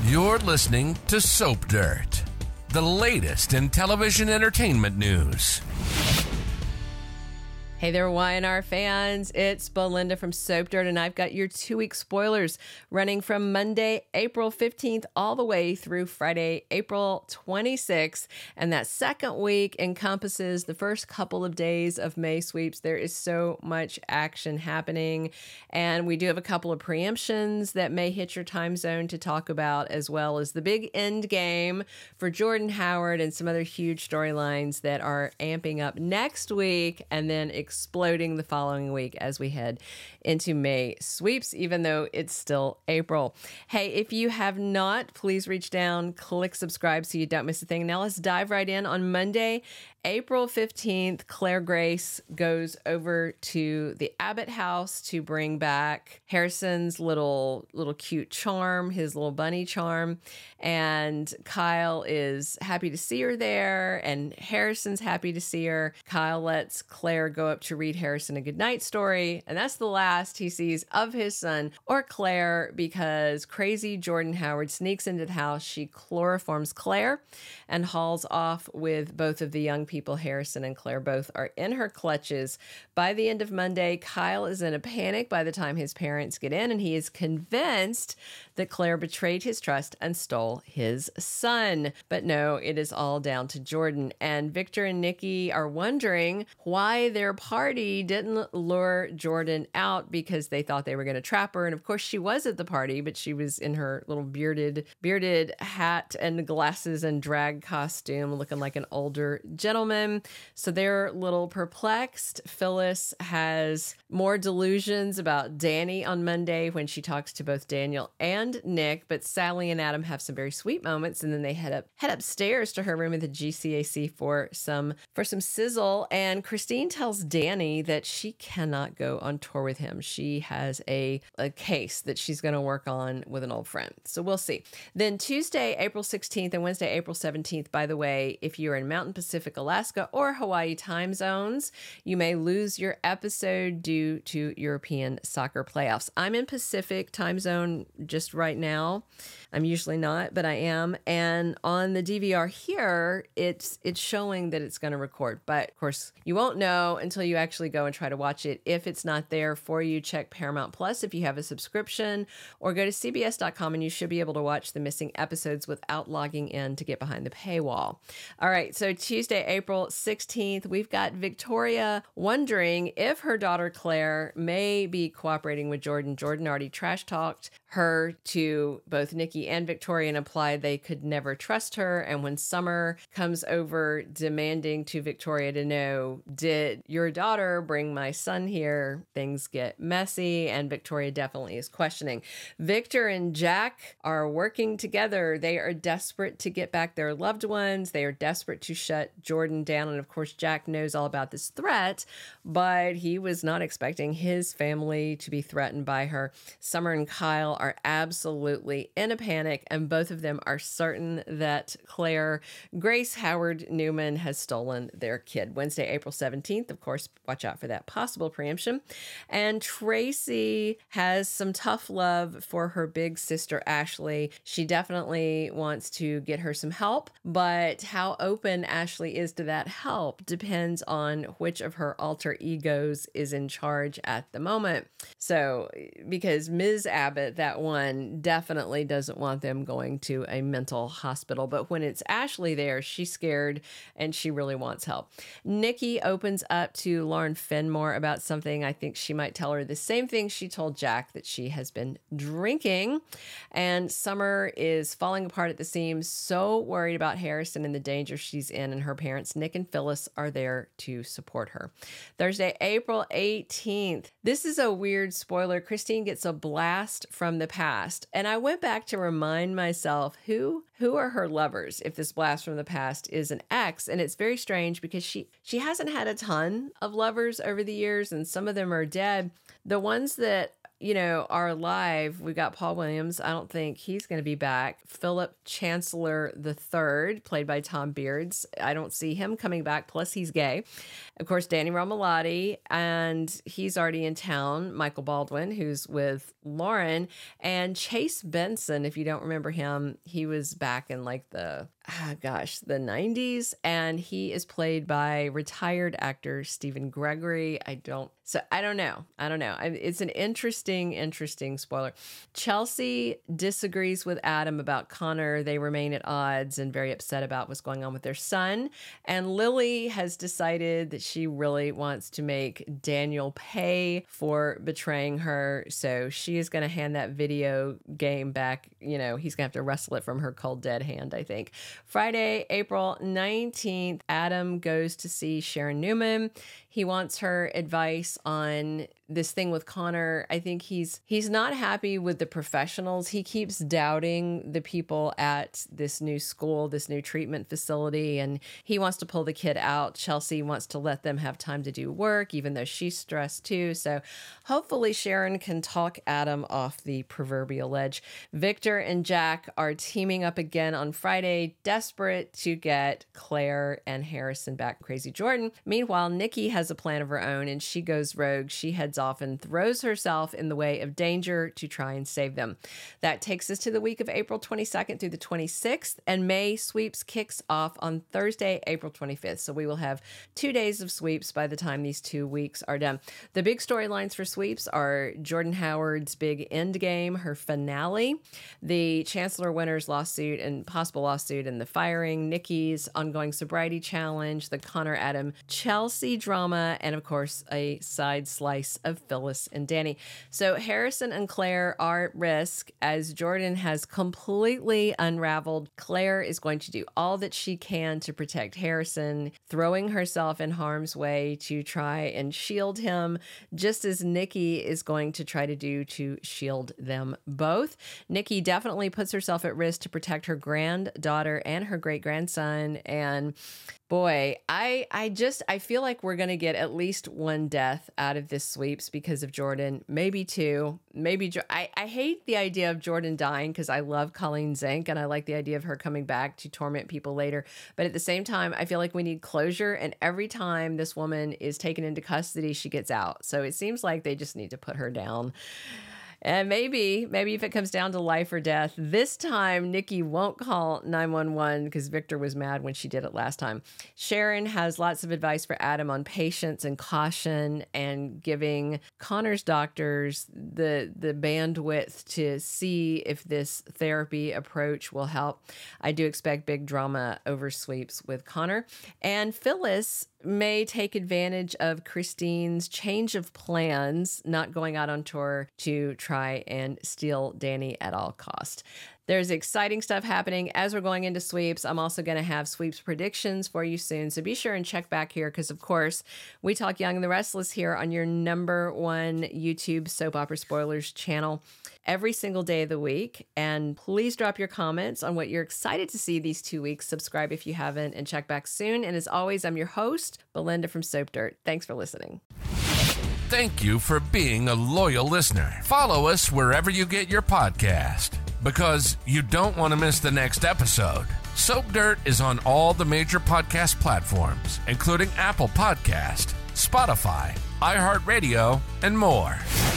You're listening to Soap Dirt, the latest in television entertainment news. Hey there, Y&R fans. It's Belinda from Soap Dirt, and I've got your 2-week spoilers running from Monday, April 15th, all the way through Friday, April 26th. And that second week encompasses the first couple of days of May sweeps. There is so much action happening, and we do have a couple of preemptions that may hit your time zone to talk about, as well as the big end game for Jordan Howard and some other huge storylines that are amping up next week, and then exploding the following week as we head into May sweeps, even though it's still April. Hey, if you have not, please reach down, click subscribe so you don't miss a thing. Now let's dive right in. On Monday, April 15th, Claire Grace goes over to the Abbott house to bring back Harrison's little cute charm, his little bunny charm. And Kyle is happy to see her there, and Harrison's happy to see her. Kyle lets Claire go up to read Harrison a goodnight story, and that's the last he sees of his son or Claire, because crazy Jordan Howard sneaks into the house. She chloroforms Claire and hauls off with both of the young people. Harrison and Claire both are in her clutches. By the end of Monday, Kyle is in a panic by the time his parents get in, and he is convinced that Claire betrayed his trust and stole his son. But no, it is all down to Jordan. And Victor and Nikki are wondering why their party didn't lure Jordan out, because they thought they were going to trap her. And of course, she was at the party, but she was in her little bearded hat and glasses and drag costume, looking like an older gentleman. So they're a little perplexed. Phyllis has more delusions about Danny on Monday when she talks to both Daniel and Nick, but Sally and Adam have some very sweet moments, and then they head upstairs to her room at the GCAC for some sizzle. And Christine tells Danny that she cannot go on tour with him. She has a case that she's going to work on with an old friend. So we'll see. Then Tuesday, April 16th and Wednesday, April 17th, by the way, if you're in Mountain Pacific, Alaska, or Hawaii time zones, you may lose your episode due to European soccer playoffs. I'm in Pacific time zone just right now. I'm usually not, but I am. And on the DVR here, it's showing that it's going to record. But of course, you won't know until you actually go and try to watch it. If it's not there for you, check Paramount Plus if you have a subscription, or go to CBS.com and you should be able to watch the missing episodes without logging in to get behind the paywall. All right, so Tuesday, April 16th, we've got Victoria wondering if her daughter Claire may be cooperating with Jordan. Jordan already trash talked her to both Nikki and Victoria and implied they could never trust her. And when Summer comes over demanding to Victoria to know, did your daughter bring my son here, things get messy, and Victoria definitely is questioning. Victor and Jack are working together. They are desperate to get back their loved ones. They are desperate to shut Jordan down. And of course, Jack knows all about this threat, but he was not expecting his family to be threatened by her. Summer and Kyle are absolutely in a panic, and both of them are certain that Claire Grace Howard Newman has stolen their kid. Wednesday, April 17th, of course, watch out for that possible preemption. And Tracy has some tough love for her big sister, Ashley. She definitely wants to get her some help, but how open Ashley is to that help depends on which of her alter egos is in charge at the moment. So, because Ms. Abbott, that one, definitely doesn't want them going to a mental hospital. But when it's Ashley there, she's scared and she really wants help. Nikki opens up to Lauren Fenmore about something. I think she might tell her the same thing she told Jack, that she has been drinking. And Summer is falling apart at the seams, so worried about Harrison and the danger she's in, and her parents, Nick and Phyllis, are there to support her. Thursday, April 18th. This is a weird spoiler. Christine gets a blast from the past. And I went back to remind myself who are her lovers if this blast from the past is an ex. And it's very strange because she hasn't had a ton of lovers over the years, and some of them are dead. The ones that our live, we've got Paul Williams. I don't think he's going to be back. Philip Chancellor III, played by Tom Beards. I don't see him coming back. Plus, he's gay. Of course, Danny Romalotti, and he's already in town. Michael Baldwin, who's with Lauren, and Chase Benson. If you don't remember him, he was back in like the 90s, and he is played by retired actor Stephen Gregory. I don't know. It's an interesting spoiler. Chelsea disagrees with Adam about Connor. They remain at odds and very upset about what's going on with their son. And Lily has decided that she really wants to make Daniel pay for betraying her. So she is going to hand that video game back. He's going to have to wrestle it from her cold dead hand, I think. Friday, April 19th, Adam goes to see Sharon Newman. He wants her advice on this thing with Connor. I think he's not happy with the professionals. He keeps doubting the people at this new school, this new treatment facility, and he wants to pull the kid out. Chelsea wants to let them have time to do work, even though she's stressed too. So hopefully Sharon can talk Adam off the proverbial ledge. Victor and Jack are teaming up again on Friday, desperate to get Claire and Harrison back in Crazy Jordan. Meanwhile, Nikki has a plan of her own, and she goes rogue. She heads off and throws herself in the way of danger to try and save them. That takes us to the week of April 22nd through the 26th, and May Sweeps kicks off on Thursday, April 25th. So we will have 2 days of sweeps by the time these 2 weeks are done. The big storylines for sweeps are Jordan Howard's big end game, her finale, the Chancellor winner's lawsuit and possible lawsuit and the firing, Nikki's ongoing sobriety challenge, the Connor Adam Chelsea drama, and of course a side slice of Phyllis and Danny. So Harrison and Claire are at risk as Jordan has completely unraveled. Claire is going to do all that she can to protect Harrison, throwing herself in harm's way to try and shield him, just as Nikki is going to try to do to shield them both. Nikki definitely puts herself at risk to protect her granddaughter and her great-grandson, and boy, I feel like we're going to get at least one death out of this sweeps because of Jordan, maybe two, I hate the idea of Jordan dying because I love Colleen Zink and I like the idea of her coming back to torment people later. But at the same time, I feel like we need closure, and every time this woman is taken into custody, she gets out. So it seems like they just need to put her down. And maybe if it comes down to life or death, this time Nikki won't call 911 because Victor was mad when she did it last time. Sharon has lots of advice for Adam on patience and caution and giving Connor's doctors the bandwidth to see if this therapy approach will help. I do expect big drama over sweeps with Connor. And Phyllis may take advantage of Christine's change of plans, not going out on tour, to try and steal Danny at all cost. There's exciting stuff happening as we're going into sweeps. I'm also going to have sweeps predictions for you soon. So be sure and check back here because, of course, we talk Young and the Restless here on your #1 YouTube Soap Opera Spoilers channel every single day of the week. And please drop your comments on what you're excited to see these 2 weeks. Subscribe if you haven't, and check back soon. And as always, I'm your host, Belinda from Soap Dirt. Thanks for listening. Thank you for being a loyal listener. Follow us wherever you get your podcast, because you don't want to miss the next episode. Soap Dirt is on all the major podcast platforms, including Apple Podcast, Spotify, iHeartRadio, and more.